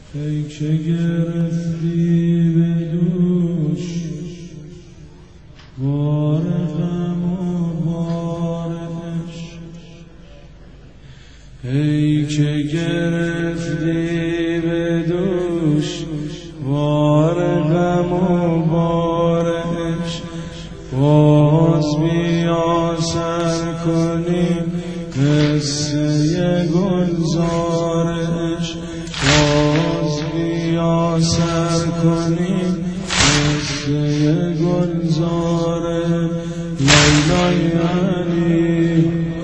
ای که گرفتی به دوش بار غم و بار عشق، ای که گرفتی به دوش بار غم و بار عشق، باز بیا سر کنیم قصه گلزار عشق، باز بیا سر کنیم قصه گلزار لیلای علی،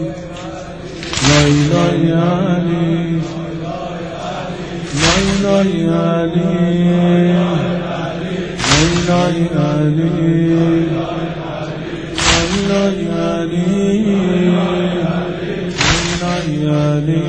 لیلای علی، لیلای علی، لیلای علی، لیلای علی،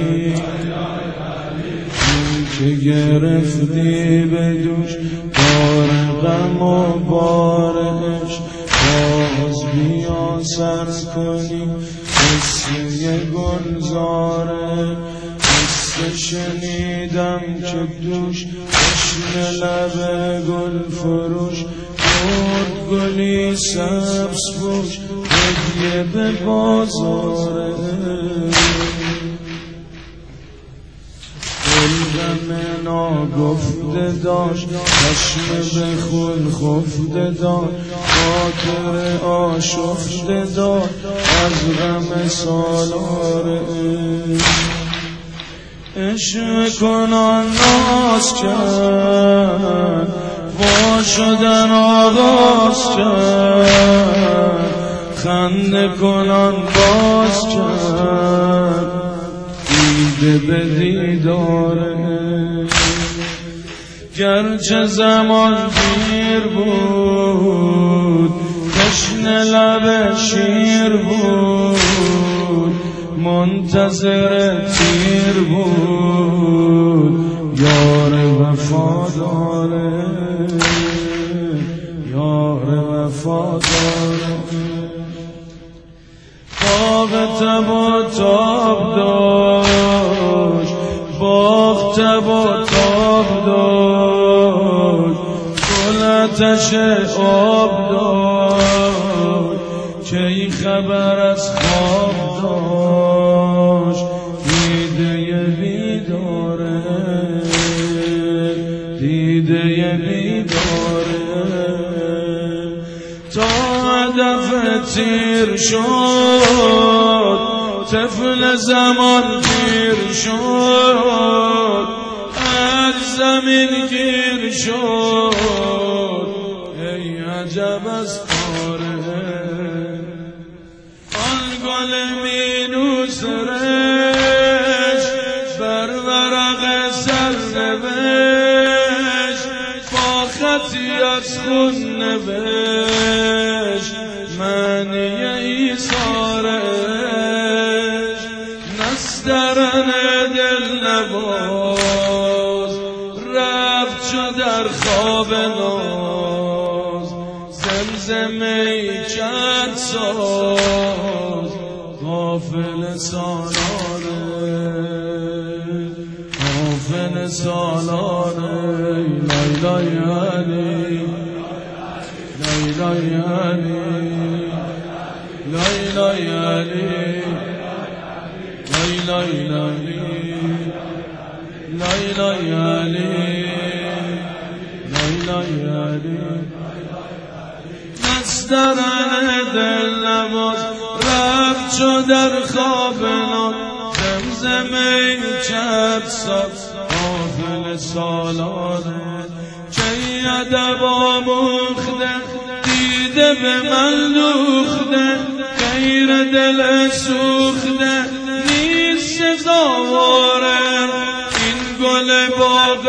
که گرفتی به دوش بار غم و بار عشق، باز بیا سر کنیم قصه گلزاره. قصه شنیدم که دوش چشم لب گل فروش بود گلی سبز پوش هدیه به بازاره. غم ناگفته داشت چشم به خون خفته داشت، خاطر آشفته داشت از غم سالار عشق کنان ناز کرد، وا شدن آغاز کرد، خنده کنان باز کرد دیده به دیداره. گرچه زمان دیر بود تشنه لب شیر بود، منتظر تیر بود یار وفاداره، یار وفاداره. باغ تب و تاب داشت، باغ تب و تاب داشت، گل آتش آب داشت، که این خبر از خواب داشت دیده بیداره، دیده بیداره. تا هدف تیر شد طفل زمان پیر شد، از زمین گیر شد ای عجب از کاره. آن گل مینوس رشت بر ورق سرنوشت، با خطی از خون نوشت معنی ایثارش. نسترن دل نواز رفت چو در خواب ناز، زمزمه کرد ساز غافل سالانه، غافل سالانه. لیلای علی، لیلای علی، لیلای علی، لیلای علی، لیلای علی، لیلای علی. نسترن دل نواز رفت چو در خواب ناز، زمزمه کرد ساز غافل سالانه. چه ادب آموخته دیده به من دوخته، غیر دل سوخته نیست سزاواره. این گل باغ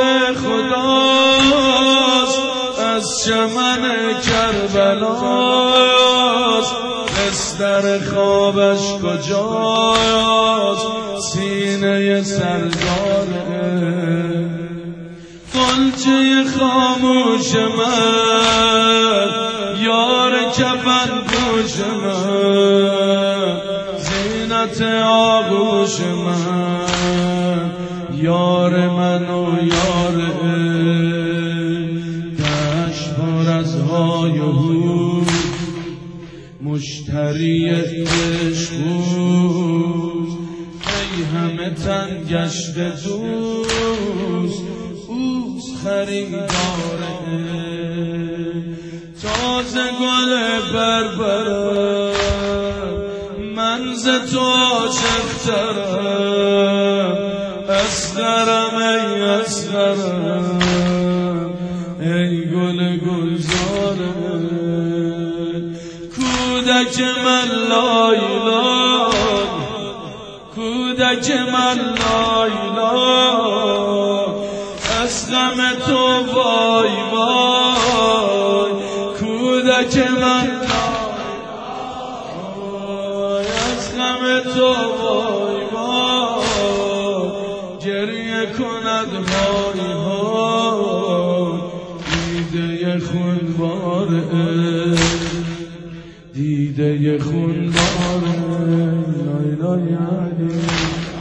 خداست از چمن کربلاست، بستر خوابش کجاست سینه سرگاره. قلچه خاموش من یار کفن پوش من، زینت آغوش من یار من و یاره دشت پر از های و هو مشتری عشق ای همه تن گشت دوست اوست خریداره تازه گل بربرم من ز تو عاشق‌ترم اصغرم ای اصغرم ای گل گلزارم کودک من لایلا کودک من لایلا از غم تو وای وای کودک من از غم تو وای وای گریه کند وای وای دیده خونباره دیده خونباره لای لای علی